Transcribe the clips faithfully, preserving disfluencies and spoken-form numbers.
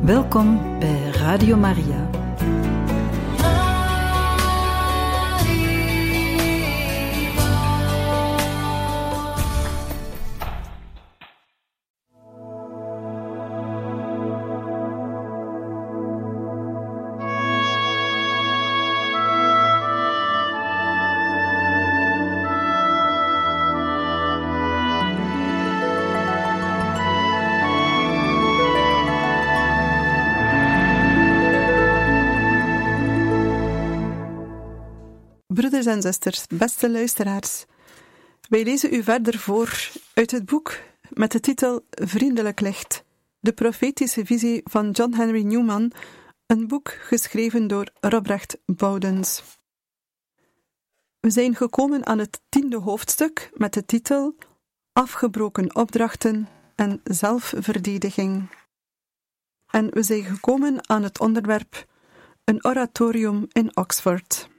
Welkom bij Radio Maria. Broeders en zusters, beste luisteraars, wij lezen u verder voor uit het boek met de titel Vriendelijk Licht, de profetische visie van John Henry Newman, een boek geschreven door Robrecht Bowdens. We zijn gekomen aan het tiende hoofdstuk met de titel Afgebroken opdrachten en zelfverdediging. En we zijn gekomen aan het onderwerp een oratorium in Oxford.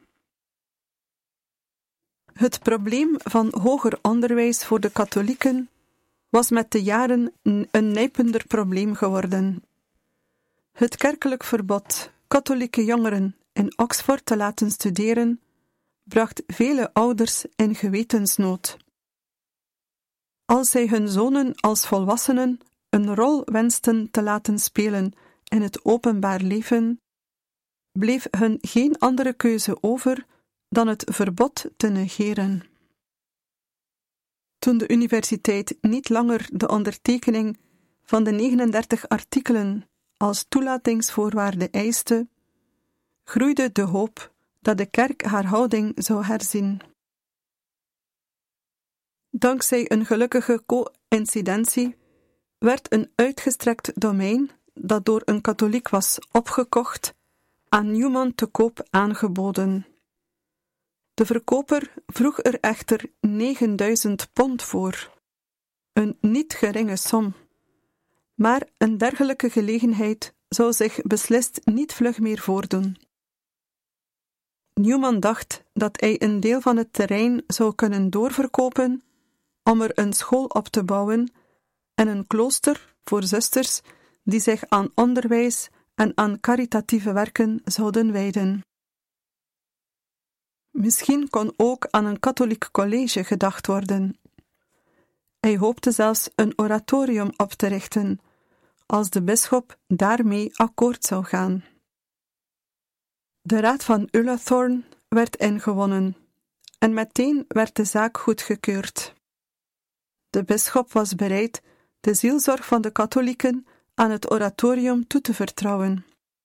Het probleem van hoger onderwijs voor de katholieken was met de jaren een nijpender probleem geworden. Het kerkelijk verbod katholieke jongeren in Oxford te laten studeren bracht vele ouders in gewetensnood. Als zij hun zonen als volwassenen een rol wensten te laten spelen in het openbaar leven, bleef hun geen andere keuze over dan het verbod te negeren. Toen de universiteit niet langer de ondertekening van de negenendertig artikelen als toelatingsvoorwaarde eiste, groeide de hoop dat de kerk haar houding zou herzien. Dankzij een gelukkige coïncidentie werd een uitgestrekt domein, dat door een katholiek was opgekocht, aan Newman te koop aangeboden. De verkoper vroeg er echter negenduizend pond voor, een niet geringe som. Maar een dergelijke gelegenheid zou zich beslist niet vlug meer voordoen. Newman dacht dat hij een deel van het terrein zou kunnen doorverkopen om er een school op te bouwen en een klooster voor zusters die zich aan onderwijs en aan caritatieve werken zouden wijden. Misschien kon ook aan een katholiek college gedacht worden. Hij hoopte zelfs een oratorium op te richten, als de bisschop daarmee akkoord zou gaan. De raad van Ullathorne werd ingewonnen, en meteen werd de zaak goedgekeurd. De bisschop was bereid de zielzorg van de katholieken aan het oratorium toe te vertrouwen.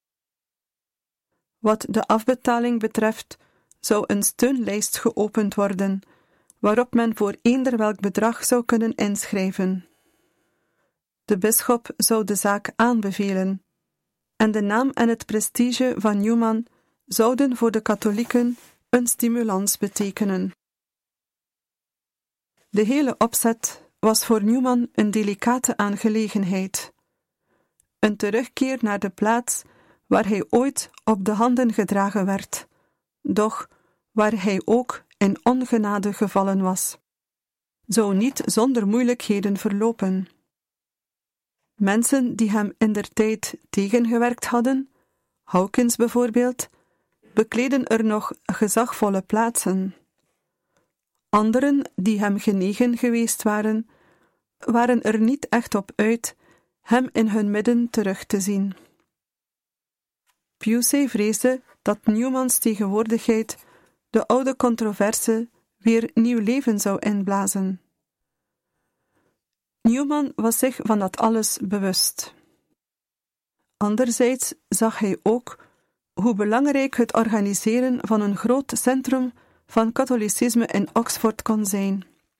Wat de afbetaling betreft, zou een steunlijst geopend worden, waarop men voor eender welk bedrag zou kunnen inschrijven. De bisschop zou de zaak aanbevelen, en de naam en het prestige van Newman zouden voor de katholieken een stimulans betekenen. De hele opzet was voor Newman een delicate aangelegenheid. Een terugkeer naar de plaats waar hij ooit op de handen gedragen werd, doch waar hij ook in ongenade gevallen was, zou niet zonder moeilijkheden verlopen. Mensen die hem indertijd tegengewerkt hadden, Hawkins bijvoorbeeld, bekleden er nog gezagvolle plaatsen. Anderen die hem genegen geweest waren, waren er niet echt op uit hem in hun midden terug te zien. Pusey vreesde dat Newmans tegenwoordigheid de oude controverse weer nieuw leven zou inblazen. Newman was zich van dat alles bewust. Anderzijds zag hij ook hoe belangrijk het organiseren van een groot centrum van katholicisme in Oxford kon zijn.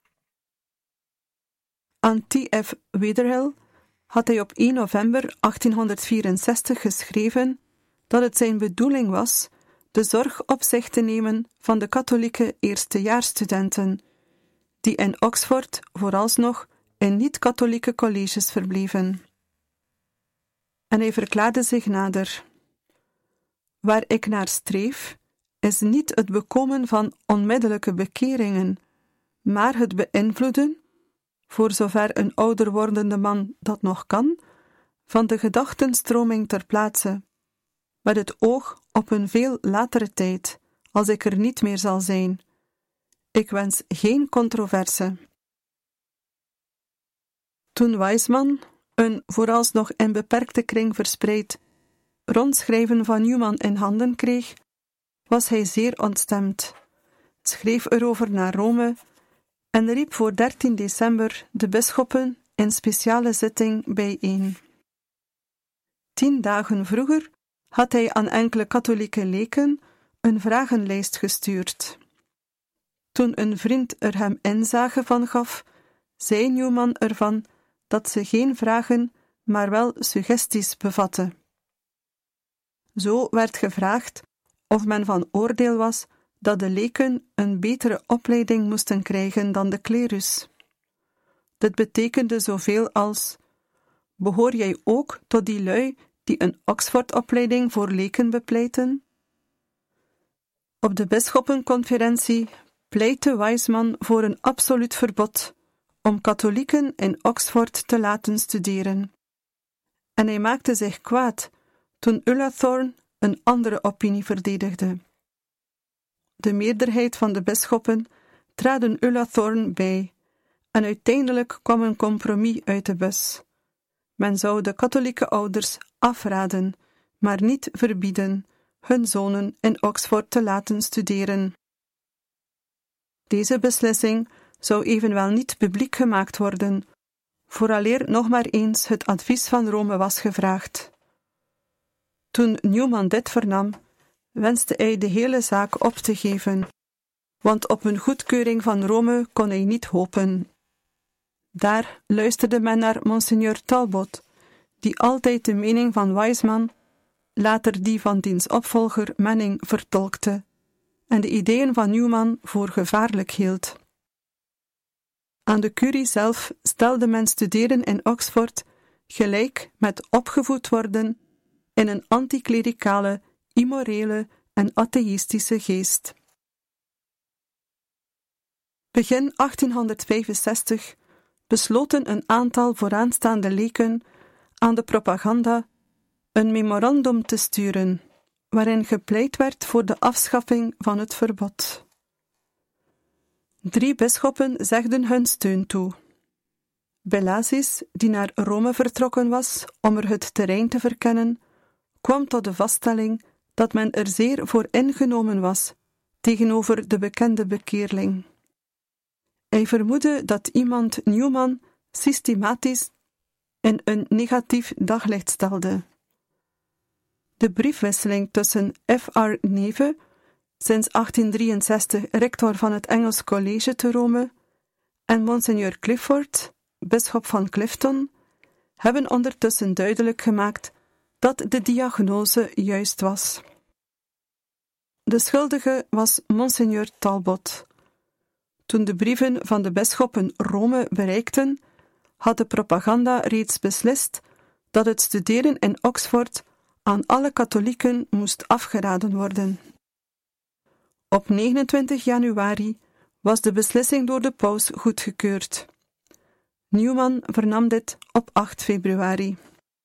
Aan T F Wetherell had hij op één november achttienhonderdvierenzestig geschreven dat het zijn bedoeling was de zorg op zich te nemen van de katholieke eerstejaarsstudenten, die in Oxford vooralsnog in niet-katholieke colleges verbleven. En hij verklaarde zich nader: waar ik naar streef, is niet het bekomen van onmiddellijke bekeringen, maar het beïnvloeden, voor zover een ouder wordende man dat nog kan, van de gedachtenstroming ter plaatse, met het oog op een veel latere tijd, als ik er niet meer zal zijn. Ik wens geen controverse. Toen Weisman, een vooralsnog in beperkte kring verspreid, rondschrijven van Newman in handen kreeg, was hij zeer ontstemd, schreef erover naar Rome en riep voor dertien december de bisschoppen in speciale zitting bijeen. Tien dagen vroeger had hij aan enkele katholieke leken een vragenlijst gestuurd. Toen een vriend er hem inzage van gaf, zei Newman ervan dat ze geen vragen, maar wel suggesties bevatte. Zo werd gevraagd of men van oordeel was dat de leken een betere opleiding moesten krijgen dan de klerus. Dit betekende zoveel als: behoor jij ook tot die lui die een Oxford-opleiding voor leken bepleiten? Op de bisschoppenconferentie pleitte Weisman voor een absoluut verbod om katholieken in Oxford te laten studeren. En hij maakte zich kwaad toen Ullathorne een andere opinie verdedigde. De meerderheid van de bisschoppen traden Ullathorne bij, en uiteindelijk kwam een compromis uit de bus. Men zou de katholieke ouders afraden, maar niet verbieden, hun zonen in Oxford te laten studeren. Deze beslissing zou evenwel niet publiek gemaakt worden, vooraleer nog maar eens het advies van Rome was gevraagd. Toen Newman dit vernam, wenste hij de hele zaak op te geven, want op een goedkeuring van Rome kon hij niet hopen. Daar luisterde men naar Monseigneur Talbot, die altijd de mening van Weisman, later die van diens opvolger Manning, vertolkte en de ideeën van Newman voor gevaarlijk hield. Aan de curie zelf stelde men studeren in Oxford gelijk met opgevoed worden in een anticlericale, immorele en atheïstische geest. Begin achttienhonderdvijfenzestig besloten een aantal vooraanstaande leken aan de propaganda een memorandum te sturen, waarin gepleit werd voor de afschaffing van het verbod. Drie bisschoppen zegden hun steun toe. Belazis, die naar Rome vertrokken was om er het terrein te verkennen, kwam tot de vaststelling dat men er zeer voor ingenomen was tegenover de bekende bekeerling. Hij vermoedde dat iemand Newman systematisch in een negatief daglicht stelde. De briefwisseling tussen F R Neve, sinds achttien drieënzestig rector van het Engels College te Rome, en Monseigneur Clifford, bisschop van Clifton, hebben ondertussen duidelijk gemaakt dat de diagnose juist was. De schuldige was Monseigneur Talbot. Toen de brieven van de bisschoppen Rome bereikten, had de propaganda reeds beslist dat het studeren in Oxford aan alle katholieken moest afgeraden worden. Op negenentwintig januari was de beslissing door de paus goedgekeurd. Newman vernam dit op acht februari.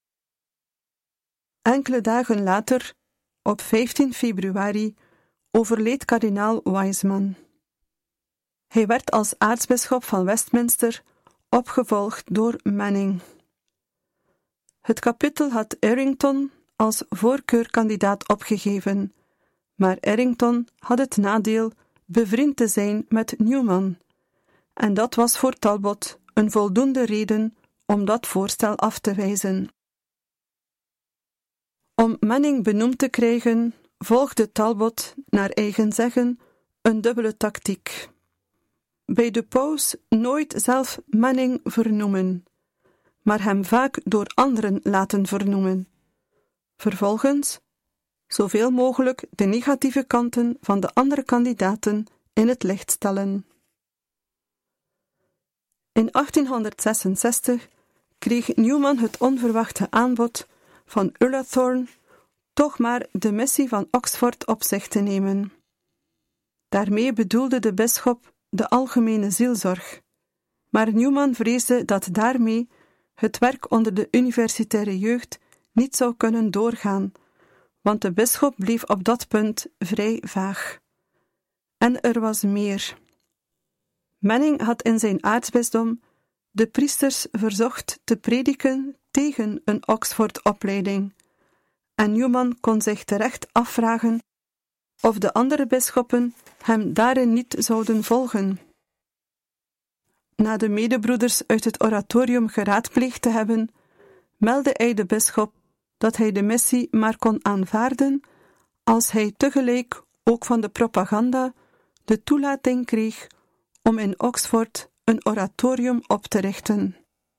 Enkele dagen later, op vijftien februari, overleed kardinaal Weisman. Hij werd als aartsbisschop van Westminster opgevolgd door Manning. Het kapittel had Errington als voorkeurkandidaat opgegeven, maar Errington had het nadeel bevriend te zijn met Newman, en dat was voor Talbot een voldoende reden om dat voorstel af te wijzen. Om Manning benoemd te krijgen, volgde Talbot, naar eigen zeggen, een dubbele tactiek. Bij de paus nooit zelf Manning vernoemen, maar hem vaak door anderen laten vernoemen. Vervolgens zoveel mogelijk de negatieve kanten van de andere kandidaten in het licht stellen. In achttienhonderdzesenzestig kreeg Newman het onverwachte aanbod van Ullathorne toch maar de missie van Oxford op zich te nemen. Daarmee bedoelde de bisschop de algemene zielzorg, maar Newman vreesde dat daarmee het werk onder de universitaire jeugd niet zou kunnen doorgaan, want de bisschop bleef op dat punt vrij vaag. En er was meer. Manning had in zijn aartsbisdom de priesters verzocht te prediken tegen een Oxford-opleiding, en Newman kon zich terecht afvragen of de andere bisschoppen hem daarin niet zouden volgen. Na de medebroeders uit het oratorium geraadpleegd te hebben, meldde hij de bisschop dat hij de missie maar kon aanvaarden als hij tegelijk ook van de propaganda de toelating kreeg om in Oxford een oratorium op te richten.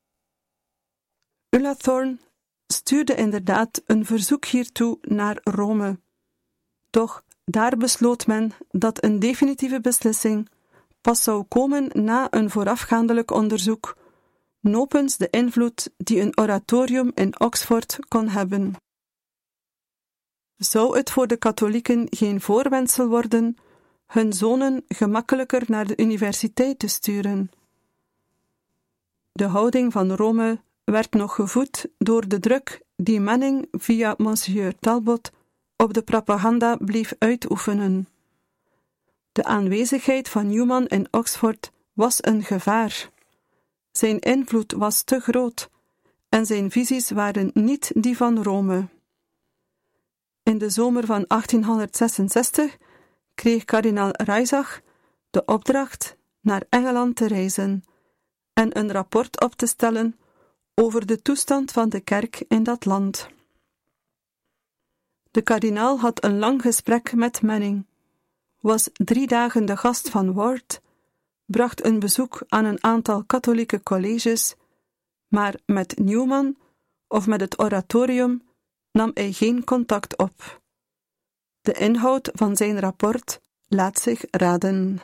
Ullathorne stuurde inderdaad een verzoek hiertoe naar Rome. Doch daar besloot men dat een definitieve beslissing pas zou komen na een voorafgaandelijk onderzoek, nopens de invloed die een oratorium in Oxford kon hebben. Zou het voor de katholieken geen voorwendsel worden hun zonen gemakkelijker naar de universiteit te sturen? De houding van Rome werd nog gevoed door de druk die Manning via Monsieur Talbot op de propaganda bleef uitoefenen. De aanwezigheid van Newman in Oxford was een gevaar. Zijn invloed was te groot en zijn visies waren niet die van Rome. In de zomer van achttienhonderdzesenzestig kreeg kardinaal Reisach de opdracht naar Engeland te reizen en een rapport op te stellen over de toestand van de kerk in dat land. De kardinaal had een lang gesprek met Manning, was drie dagen de gast van Ward, bracht een bezoek aan een aantal katholieke colleges, maar met Newman of met het oratorium nam hij geen contact op. De inhoud van zijn rapport laat zich raden.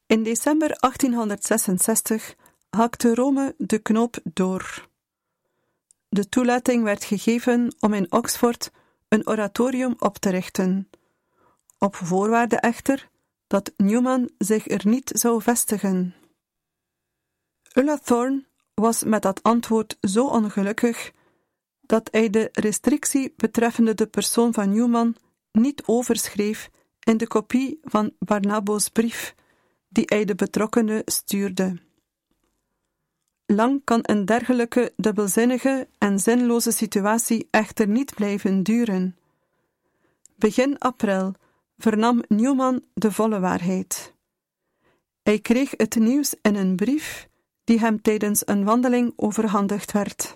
In december achttienhonderdzesenzestig hakte Rome de knoop door. De toelating werd gegeven om in Oxford een oratorium op te richten, op voorwaarde echter dat Newman zich er niet zou vestigen. Ulla Thorne was met dat antwoord zo ongelukkig dat hij de restrictie betreffende de persoon van Newman niet overschreef in de kopie van Barnabo's brief, die hij de betrokkenen stuurde. Lang kan een dergelijke dubbelzinnige en zinloze situatie echter niet blijven duren. Begin april vernam Newman de volle waarheid. Hij kreeg het nieuws in een brief die hem tijdens een wandeling overhandigd werd.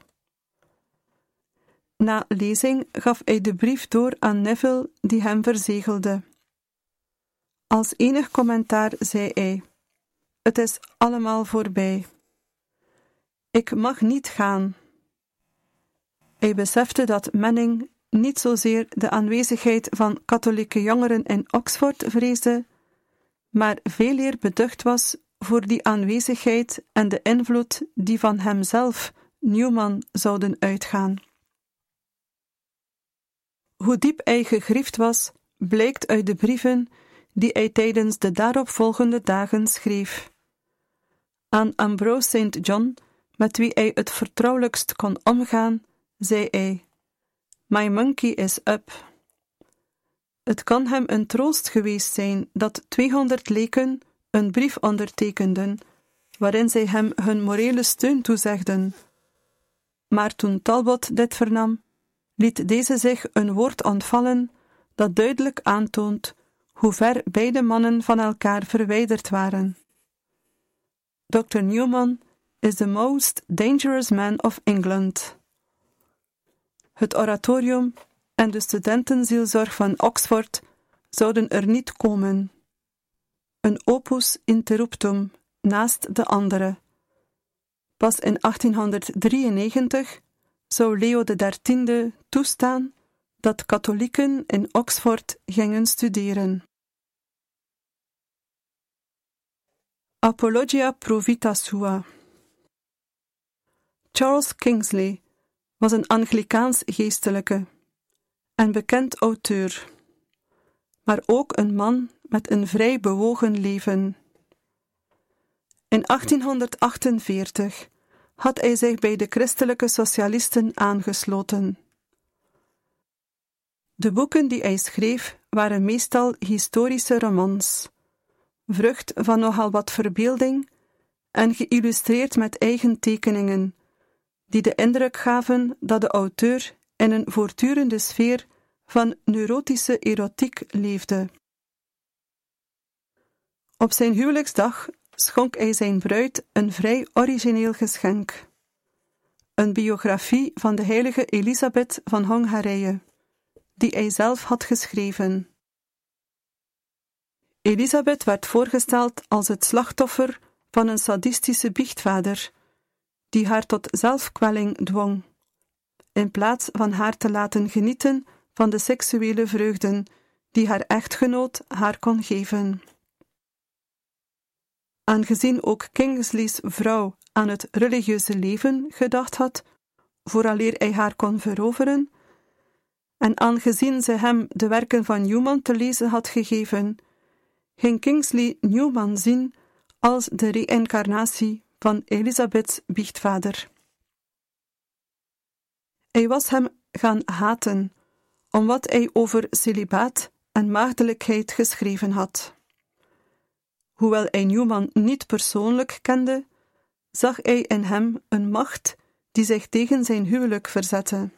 Na lezing gaf hij de brief door aan Neville, die hem verzegelde. Als enig commentaar zei hij: "Het is allemaal voorbij. Ik mag niet gaan." Hij besefte dat Manning niet zozeer de aanwezigheid van katholieke jongeren in Oxford vreesde, maar veeleer beducht was voor die aanwezigheid en de invloed die van hemzelf, Newman, zouden uitgaan. Hoe diep hij gegriefd was, blijkt uit de brieven die hij tijdens de daaropvolgende dagen schreef. Aan Ambrose Saint John, met wie hij het vertrouwelijkst kon omgaan, zei hij: "My monkey is up." Het kan hem een troost geweest zijn dat tweehonderd leken een brief ondertekenden, waarin zij hem hun morele steun toezegden. Maar toen Talbot dit vernam, liet deze zich een woord ontvallen dat duidelijk aantoont hoe ver beide mannen van elkaar verwijderd waren. dokter Newman is the most dangerous man of England. Het oratorium en de studentenzielzorg van Oxford zouden er niet komen. Een opus interruptum naast de andere. Pas in achttienhonderddrieënnegentig zou Leo de dertiende toestaan dat katholieken in Oxford gingen studeren. Apologia pro vita sua. Charles Kingsley was een Anglikaans geestelijke en bekend auteur, maar ook een man met een vrij bewogen leven. In achttienhonderdachtenveertig had hij zich bij de christelijke socialisten aangesloten. De boeken die hij schreef waren meestal historische romans, vrucht van nogal wat verbeelding en geïllustreerd met eigen tekeningen, die de indruk gaven dat de auteur in een voortdurende sfeer van neurotische erotiek leefde. Op zijn huwelijksdag schonk hij zijn bruid een vrij origineel geschenk: een biografie van de heilige Elisabeth van Hongarije, die hij zelf had geschreven. Elisabeth werd voorgesteld als het slachtoffer van een sadistische biechtvader, die haar tot zelfkwelling dwong, in plaats van haar te laten genieten van de seksuele vreugden die haar echtgenoot haar kon geven. Aangezien ook Kingsley's vrouw aan het religieuze leven gedacht had, vooraleer hij haar kon veroveren, en aangezien ze hem de werken van Newman te lezen had gegeven, ging Kingsley Newman zien als de reïncarnatie van Elisabeths biechtvader. Hij was hem gaan haten, om wat hij over celibaat en maagdelijkheid geschreven had. Hoewel hij Newman niet persoonlijk kende, zag hij in hem een macht die zich tegen zijn huwelijk verzette.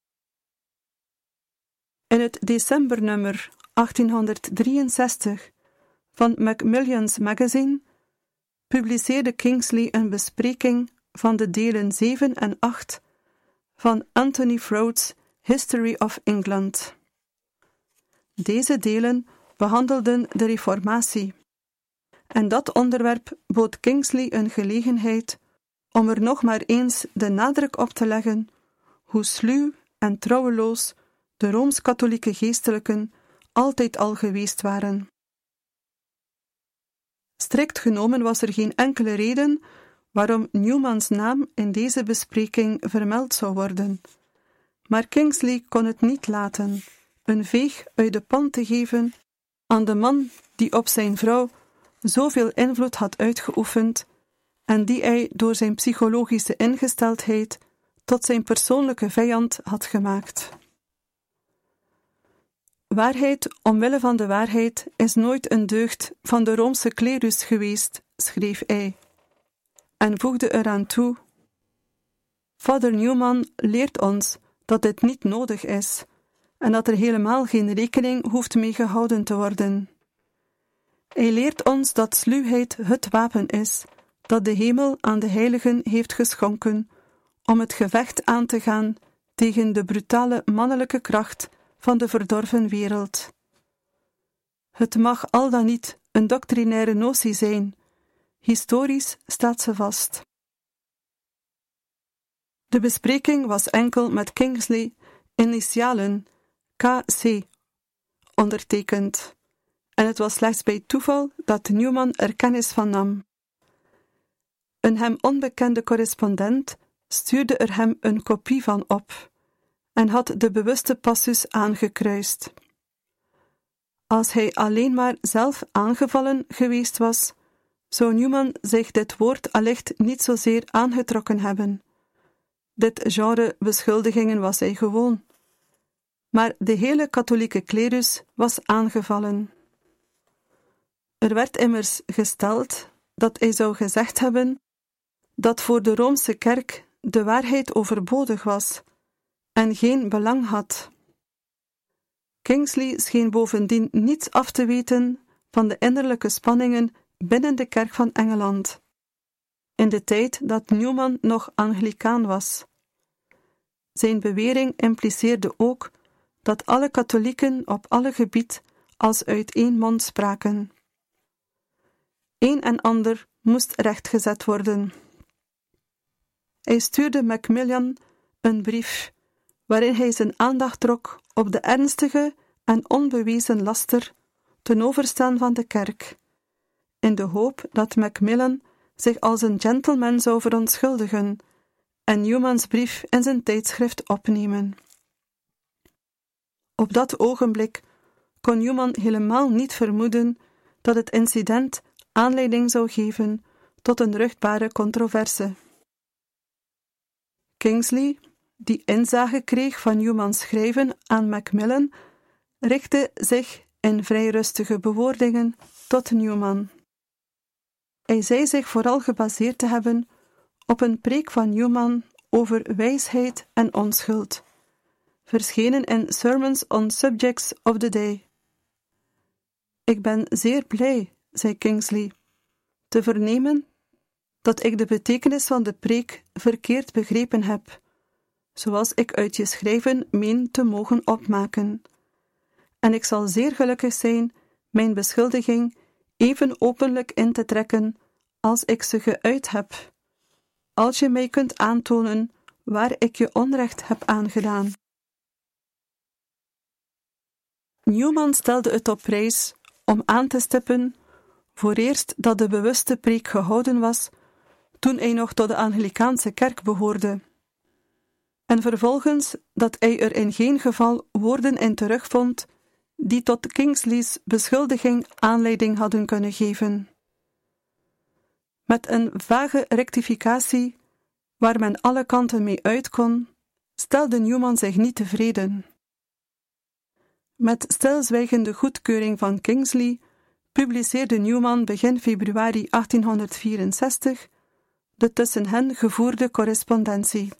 In het decembernummer achttienhonderddrieënzestig van Macmillan's Magazine publiceerde Kingsley een bespreking van de delen zeven en acht van Anthony Froude's History of England. Deze delen behandelden de Reformatie, en dat onderwerp bood Kingsley een gelegenheid om er nog maar eens de nadruk op te leggen hoe sluw en trouweloos de Rooms-katholieke geestelijken altijd al geweest waren. Strikt genomen was er geen enkele reden waarom Newmans naam in deze bespreking vermeld zou worden. Maar Kingsley kon het niet laten een veeg uit de pan te geven aan de man die op zijn vrouw zoveel invloed had uitgeoefend en die hij door zijn psychologische ingesteldheid tot zijn persoonlijke vijand had gemaakt. Waarheid omwille van de waarheid is nooit een deugd van de Roomse klerus geweest, schreef hij, en voegde eraan toe: Vader Newman leert ons dat dit niet nodig is en dat er helemaal geen rekening hoeft mee gehouden te worden. Hij leert ons dat sluwheid het wapen is dat de hemel aan de heiligen heeft geschonken om het gevecht aan te gaan tegen de brutale mannelijke kracht van de verdorven wereld. Het mag al dan niet een doctrinaire notie zijn. Historisch staat ze vast. De bespreking was enkel met Kingsley initialen K C ondertekend, en het was slechts bij toeval dat Newman er kennis van nam. Een hem onbekende correspondent stuurde er hem een kopie van op en had de bewuste passus aangekruist. Als hij alleen maar zelf aangevallen geweest was, zou Newman zich dit woord allicht niet zozeer aangetrokken hebben. Dit genre beschuldigingen was hij gewoon. Maar de hele katholieke klerus was aangevallen. Er werd immers gesteld dat hij zou gezegd hebben dat voor de Roomse kerk de waarheid overbodig was en geen belang had. Kingsley scheen bovendien niets af te weten van de innerlijke spanningen binnen de kerk van Engeland, in de tijd dat Newman nog Anglicaan was. Zijn bewering impliceerde ook dat alle katholieken op alle gebied als uit één mond spraken. Een en ander moest rechtgezet worden. Hij stuurde Macmillan een brief waarin hij zijn aandacht trok op de ernstige en onbewezen laster ten overstaan van de kerk, in de hoop dat Macmillan zich als een gentleman zou verontschuldigen en Newmans brief in zijn tijdschrift opnemen. Op dat ogenblik kon Newman helemaal niet vermoeden dat het incident aanleiding zou geven tot een ruchtbare controverse. Kingsley, die inzage kreeg van Newmans schrijven aan Macmillan, richtte zich in vrij rustige bewoordingen tot Newman. Hij zei zich vooral gebaseerd te hebben op een preek van Newman over wijsheid en onschuld, verschenen in Sermons on Subjects of the Day. Ik ben zeer blij, zei Kingsley, te vernemen dat ik de betekenis van de preek verkeerd begrepen heb, zoals ik uit je schrijven meen te mogen opmaken. En ik zal zeer gelukkig zijn mijn beschuldiging even openlijk in te trekken als ik ze geuit heb, als je mij kunt aantonen waar ik je onrecht heb aangedaan. Newman stelde het op prijs om aan te stippen, voor eerst dat de bewuste preek gehouden was toen hij nog tot de Anglikaanse kerk behoorde, en vervolgens dat hij er in geen geval woorden in terugvond die tot Kingsley's beschuldiging aanleiding hadden kunnen geven. Met een vage rectificatie, waar men alle kanten mee uit kon, stelde Newman zich niet tevreden. Met stilzwijgende goedkeuring van Kingsley publiceerde Newman begin februari achttienhonderdvierenzestig de tussen hen gevoerde correspondentie.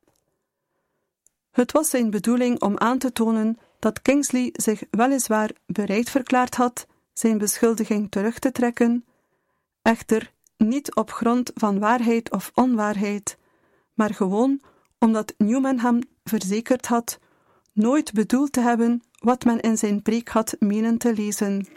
Het was zijn bedoeling om aan te tonen dat Kingsley zich weliswaar bereid verklaard had zijn beschuldiging terug te trekken, echter niet op grond van waarheid of onwaarheid, maar gewoon omdat Newman hem verzekerd had nooit bedoeld te hebben wat men in zijn preek had menen te lezen.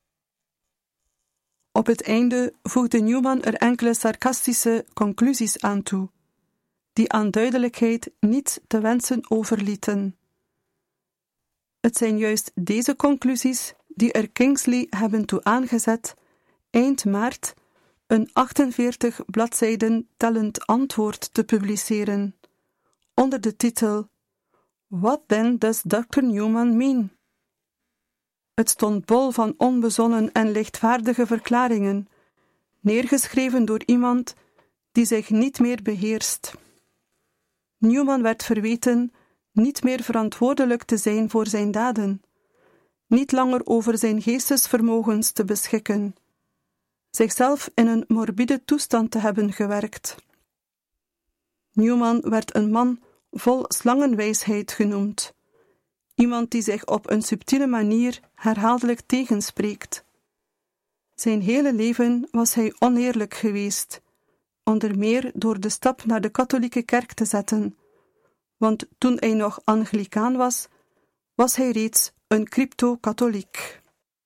Op het einde voegde Newman er enkele sarcastische conclusies aan toe, die aan duidelijkheid niets te wensen overlieten. Het zijn juist deze conclusies die er Kingsley hebben toe aangezet eind maart een achtenveertig bladzijden tellend antwoord te publiceren, onder de titel What then does dokter Newman mean? Het stond bol van onbezonnen en lichtvaardige verklaringen, neergeschreven door iemand die zich niet meer beheerst. Newman werd verweten niet meer verantwoordelijk te zijn voor zijn daden, niet langer over zijn geestesvermogens te beschikken, zichzelf in een morbide toestand te hebben gewerkt. Newman werd een man vol slangenwijsheid genoemd, iemand die zich op een subtiele manier herhaaldelijk tegenspreekt. Zijn hele leven was hij oneerlijk geweest, onder meer door de stap naar de katholieke kerk te zetten, want toen hij nog Anglicaan was, was hij reeds een crypto-katholiek.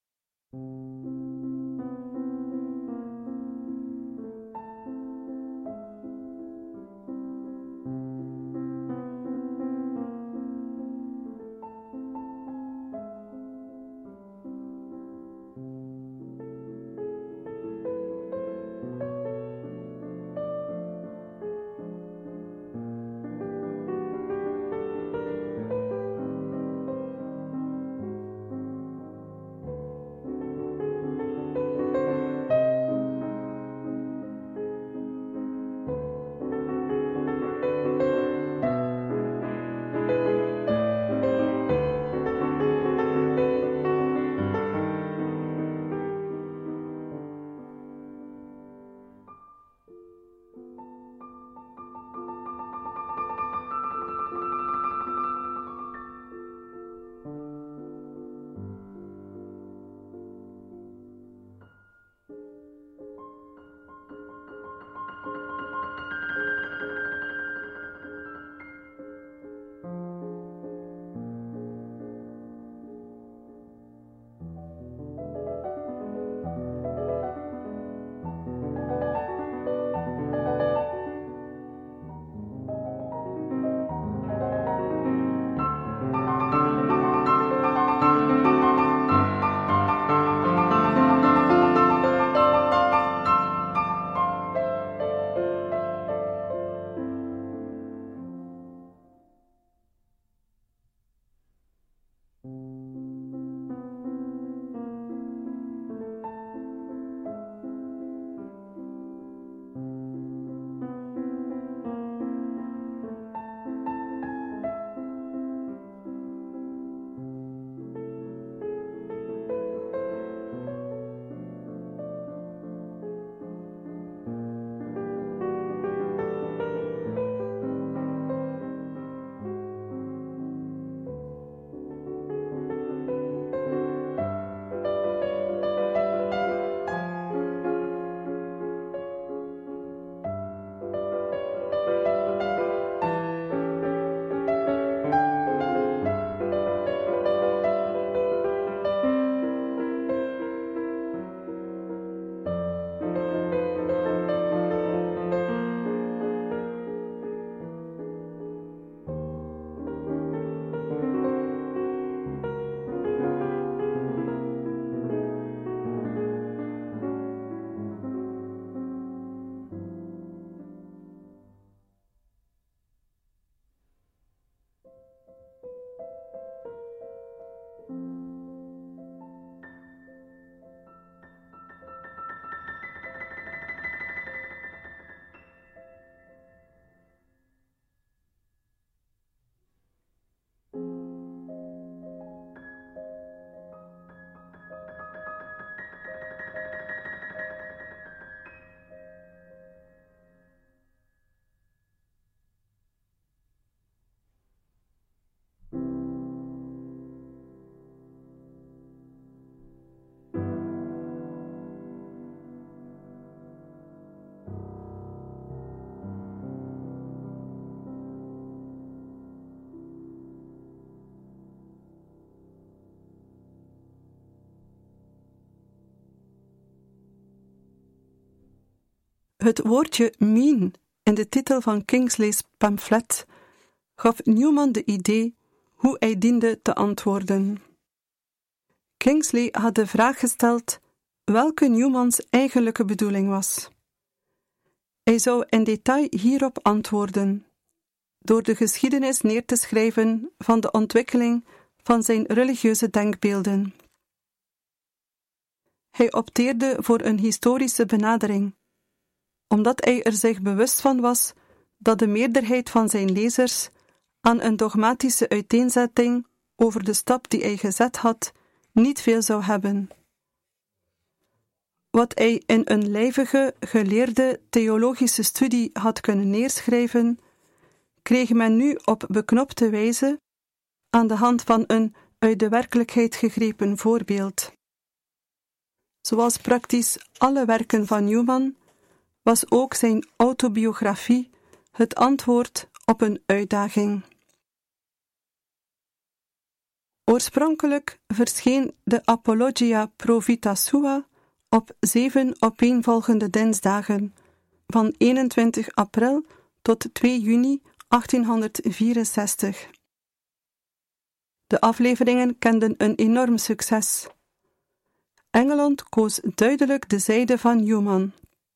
Het woordje mean in de titel van Kingsley's pamflet gaf Newman de idee hoe hij diende te antwoorden. Kingsley had de vraag gesteld welke Newmans eigenlijke bedoeling was. Hij zou in detail hierop antwoorden, door de geschiedenis neer te schrijven van de ontwikkeling van zijn religieuze denkbeelden. Hij opteerde voor een historische benadering, omdat hij er zich bewust van was dat de meerderheid van zijn lezers aan een dogmatische uiteenzetting over de stap die hij gezet had, niet veel zou hebben. Wat hij in een lijvige, geleerde theologische studie had kunnen neerschrijven, kreeg men nu op beknopte wijze aan de hand van een uit de werkelijkheid gegrepen voorbeeld. Zoals praktisch alle werken van Newman, was ook zijn autobiografie het antwoord op een uitdaging. Oorspronkelijk verscheen de Apologia Pro Vita Sua op zeven opeenvolgende dinsdagen, van eenentwintig april tot twee juni achttienhonderdvierenzestig. De afleveringen kenden een enorm succes. Engeland koos duidelijk de zijde van Newman.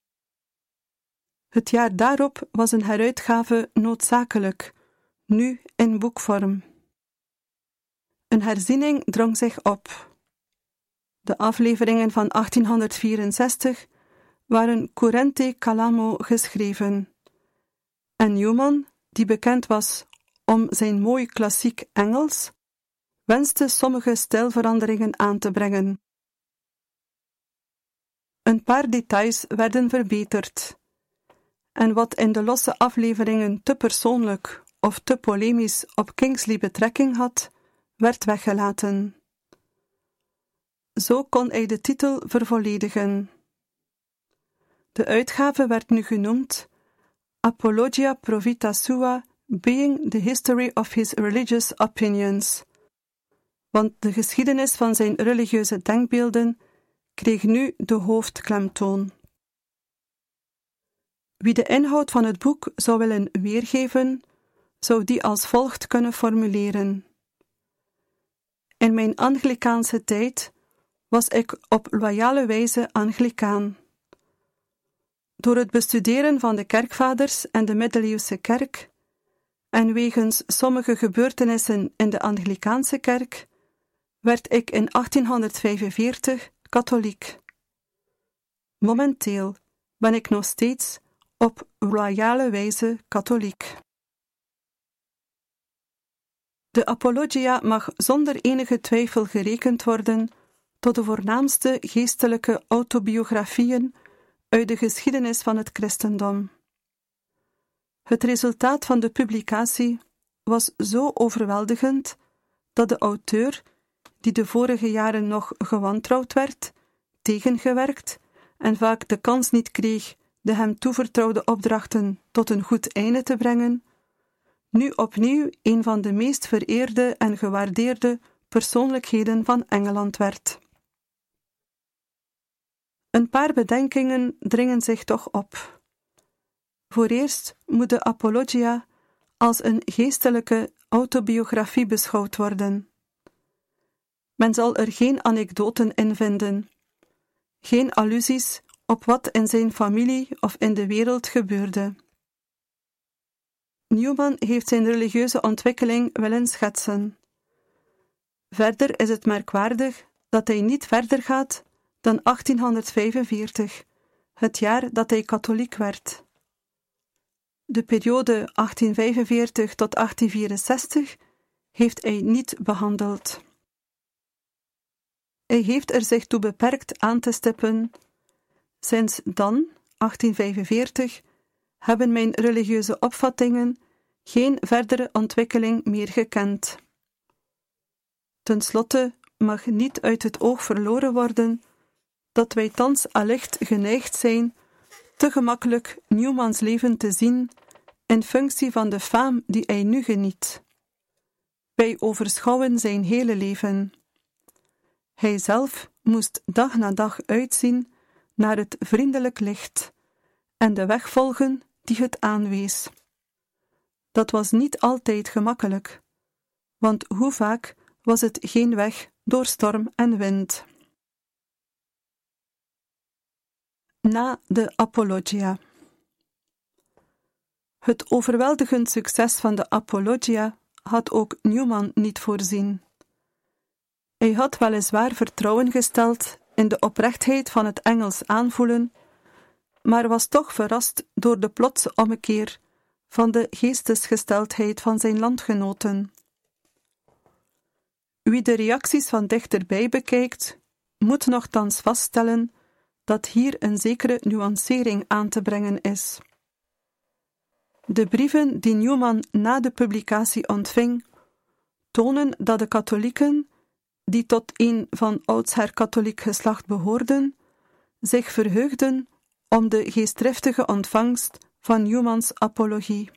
Het jaar daarop was een heruitgave noodzakelijk, nu in boekvorm. Een herziening drong zich op. De afleveringen van achttienhonderdvierenzestig waren currente calamo geschreven. En Newman, die bekend was om zijn mooi klassiek Engels, wenste sommige stijlveranderingen aan te brengen. Een paar details werden verbeterd, en wat in de losse afleveringen te persoonlijk of te polemisch op Kingsley betrekking had, werd weggelaten. Zo kon hij de titel vervolledigen. De uitgave werd nu genoemd Apologia Pro Vita Sua, being the history of his religious opinions, want de geschiedenis van zijn religieuze denkbeelden kreeg nu de hoofdklemtoon. Wie de inhoud van het boek zou willen weergeven, zou die als volgt kunnen formuleren. In mijn Anglikaanse tijd was ik op loyale wijze Anglicaan. Door het bestuderen van de kerkvaders en de middeleeuwse kerk, en wegens sommige gebeurtenissen in de Anglikaanse kerk, werd ik in achttienhonderdvijfenveertig katholiek. Momenteel ben ik nog steeds op royale wijze katholiek. De Apologia mag zonder enige twijfel gerekend worden tot de voornaamste geestelijke autobiografieën uit de geschiedenis van het christendom. Het resultaat van de publicatie was zo overweldigend dat de auteur, die de vorige jaren nog gewantrouwd werd, tegengewerkt en vaak de kans niet kreeg de hem toevertrouwde opdrachten tot een goed einde te brengen, nu opnieuw een van de meest vereerde en gewaardeerde persoonlijkheden van Engeland werd. Een paar bedenkingen dringen zich toch op. Vooreerst moet de Apologia als een geestelijke autobiografie beschouwd worden. Men zal er geen anekdoten in vinden, geen allusies op wat in zijn familie of in de wereld gebeurde. Newman heeft zijn religieuze ontwikkeling willen schetsen. Verder is het merkwaardig dat hij niet verder gaat dan achttienhonderdvijfenveertig, het jaar dat hij katholiek werd. De periode achttienhonderdvijfenveertig tot achttienhonderdvierenzestig heeft hij niet behandeld. Hij heeft er zich toe beperkt aan te stippen: sinds dan, achttienhonderdvijfenveertig, hebben mijn religieuze opvattingen geen verdere ontwikkeling meer gekend. Ten slotte mag niet uit het oog verloren worden dat wij thans allicht geneigd zijn te gemakkelijk Newmans leven te zien in functie van de faam die hij nu geniet. Wij overschouwen zijn hele leven. Hij zelf moest dag na dag uitzien naar het vriendelijk licht en de weg volgen die het aanwees. Dat was niet altijd gemakkelijk, want hoe vaak was het geen weg door storm en wind. Na de Apologia. Het overweldigend succes van de Apologia had ook Newman niet voorzien. Hij had weliswaar vertrouwen gesteld in de oprechtheid van het Engels aanvoelen, maar was toch verrast door de plotse ommekeer van de geestesgesteldheid van zijn landgenoten. Wie de reacties van dichterbij bekijkt, moet nochtans vaststellen dat hier een zekere nuancering aan te brengen is. De brieven die Newman na de publicatie ontving, tonen dat de katholieken, die tot een van oudsher katholiek geslacht behoorden, zich verheugden om de geestdriftige ontvangst van Newmans apologie.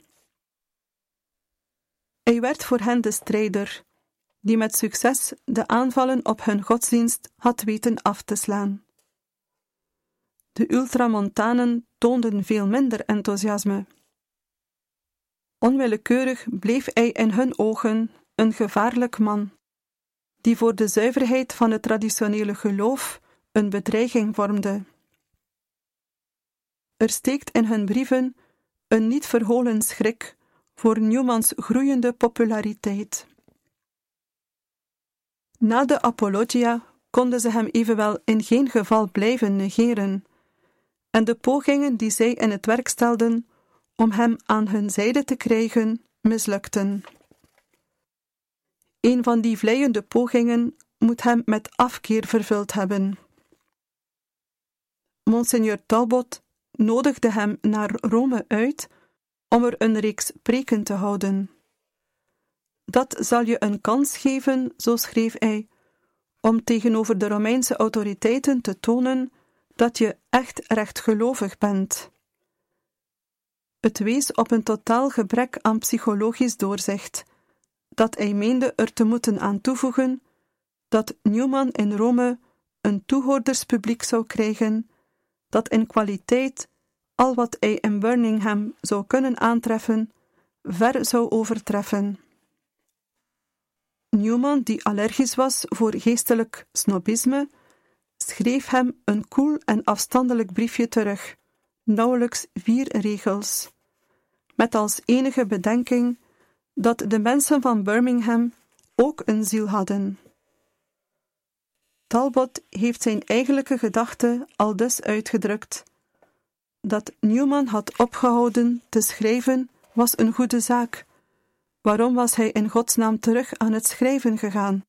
Hij werd voor hen de strijder, die met succes de aanvallen op hun godsdienst had weten af te slaan. De ultramontanen toonden veel minder enthousiasme. Onwillekeurig bleef hij in hun ogen een gevaarlijk man, die voor de zuiverheid van het traditionele geloof een bedreiging vormde. Er steekt in hun brieven een niet verholen schrik voor Newmans groeiende populariteit. Na de Apologia konden ze hem evenwel in geen geval blijven negeren, en de pogingen die zij in het werk stelden om hem aan hun zijde te krijgen, mislukten. Een van die vleiende pogingen moet hem met afkeer vervuld hebben. Monseigneur Talbot nodigde hem naar Rome uit om er een reeks preken te houden. Dat zal je een kans geven, zo schreef hij, om tegenover de Romeinse autoriteiten te tonen dat je echt rechtgelovig bent. Het wees op een totaal gebrek aan psychologisch doorzicht, dat hij meende er te moeten aan toevoegen dat Newman in Rome een toehoorderspubliek zou krijgen, dat in kwaliteit al wat hij in Birmingham zou kunnen aantreffen, ver zou overtreffen. Newman, die allergisch was voor geestelijk snobisme, schreef hem een koel en afstandelijk briefje terug, nauwelijks vier regels, met als enige bedenking dat de mensen van Birmingham ook een ziel hadden. Talbot heeft zijn eigenlijke gedachte aldus uitgedrukt. Dat Newman had opgehouden te schrijven was een goede zaak. Waarom was hij in godsnaam terug aan het schrijven gegaan?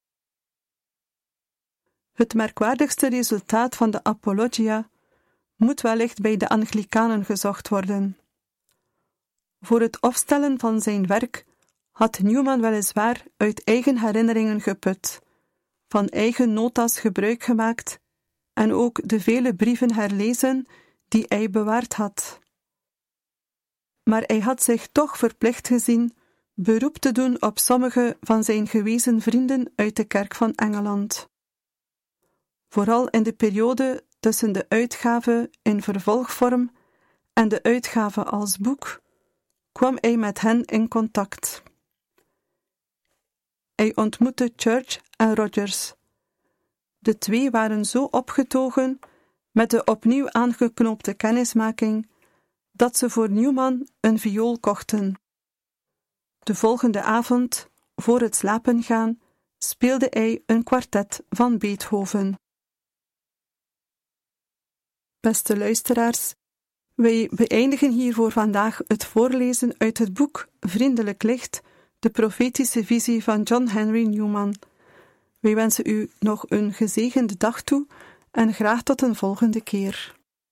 Het merkwaardigste resultaat van de Apologia moet wellicht bij de Anglikanen gezocht worden. Voor het opstellen van zijn werk had Newman weliswaar uit eigen herinneringen geput, van eigen nota's gebruik gemaakt en ook de vele brieven herlezen die hij bewaard had. Maar hij had zich toch verplicht gezien beroep te doen op sommige van zijn gewezen vrienden uit de kerk van Engeland. Vooral in de periode tussen de uitgave in vervolgvorm en de uitgave als boek kwam hij met hen in contact. Hij ontmoette Church en Rogers. De twee waren zo opgetogen met de opnieuw aangeknoopte kennismaking dat ze voor Newman een viool kochten. De volgende avond, voor het slapen gaan, speelde hij een kwartet van Beethoven. Beste luisteraars, wij beëindigen hier voor vandaag het voorlezen uit het boek Vriendelijk Licht, de profetische visie van John Henry Newman. Wij wensen u nog een gezegende dag toe en graag tot een volgende keer.